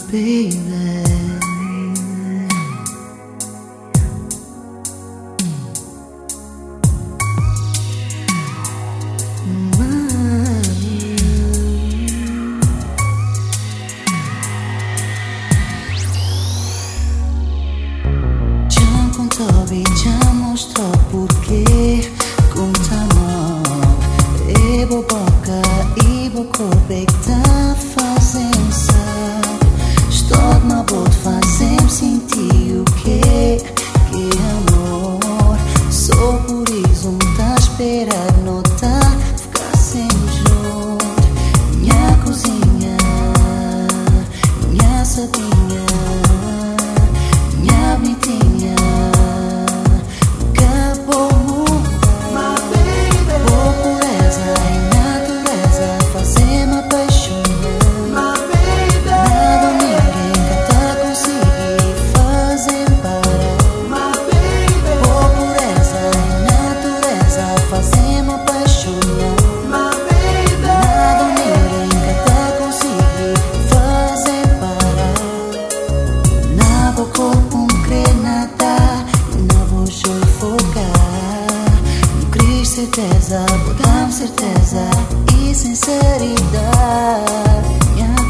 baby. Já contou-me, já mostrou porquê. Conta-me, e boca e boca tá fazendo sabe. Estou na boca fazendo sentir o que amor. Só por isso tá esperando, não tá ficar sempre junto. Minha cozinha, minha sabinha, minha bonitinha. Certeza, botar certeza e sinceridade.